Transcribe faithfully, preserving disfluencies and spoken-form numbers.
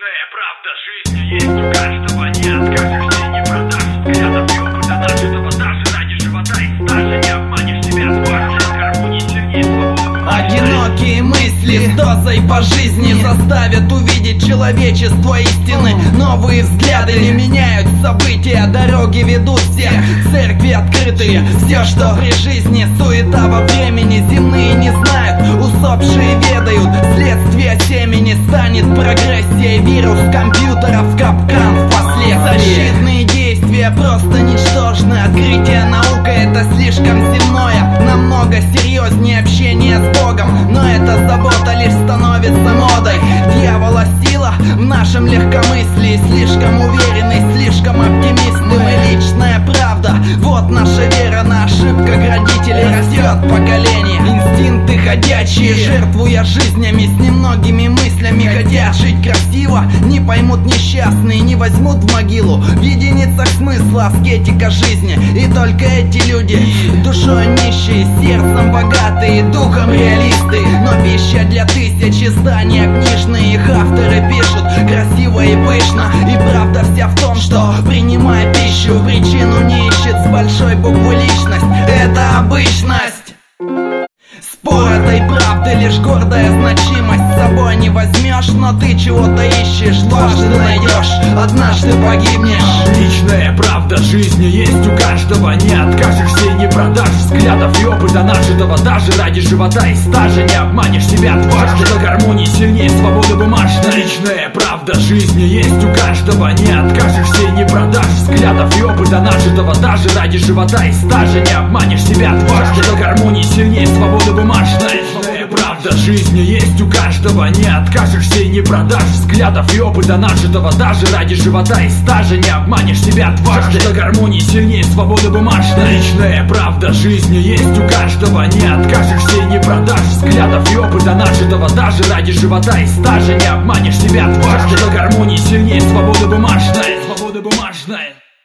Вечная правда жизни есть у каждого, не откажешься, не продашь взглядов и опыта нажитого даже ради живота и стажа. Не обманешь себя, сможешь гармонии сильнее свободы. Одинокие мысли с дозой по жизни заставят увидеть человечество истины. Новые взгляды не меняют события, дороги ведут всех, церкви открытые. Все, что при жизни, суета во времени, земные не знают, усопшие ведают. Следствие семени станет прогрессия, вирус компьютеров, капкан впоследствии. Защитные действия просто ничтожны, открытие наука это слишком земное, намного серьезнее общение с Богом. Но эта забота лишь становится модой. Дьявола сила в нашем легкомыслии, слишком уверенный, слишком оптимисты. Мы личная правда, вот наша вера на ошибках родителей. Растет поколение, инстинкты ходячие, жертвуя жизнями с немногими мыслями. Хотят жить красиво, не поймут несчастные, не возьмут в могилу. В единицах смысла аскетика жизни. И только эти люди, душой нищие, сердцем богатые, духом реалисты. Но пища для тысяч изданий книжные, их авторы пишут красиво и пышно. И правда вся в том, что принимая пищу, причину не ищет с большой буквы личность. Это обычность. Спор этой правды лишь гордая значимость. С собой не возьмешь, но ты чего-то ищешь. Дважды найдешь, однажды погибнешь. Личная правда жизни есть у каждого, не откажешься и не продашь взглядов и опыта нажитого даже ради живота и стажа. Не обманешь себя дважды, до гармонии сильнее свободы бумажной. Личная правда жизни есть у каждого, не откажешься и не продашь взглядов и опыта нажитого даже ради живота и стажа. Не обманешь себя дважды, до гармонии сильнее свободы бумажной. Личная правда жизни есть у каждого, не откажешься и не продашь взглядов и опыта нажитого даже ради живота и стажа. Не обманешь себя дважды, до гармонии сильнее свободы бумажной. Личная правда жизни есть у каждого, не откажешься и не продашь взглядов и опыта нажитого даже ради живота и стажа. Не обманешь себя дважды, до гармонии сильнее свободы бумажной. Свободы бумажной.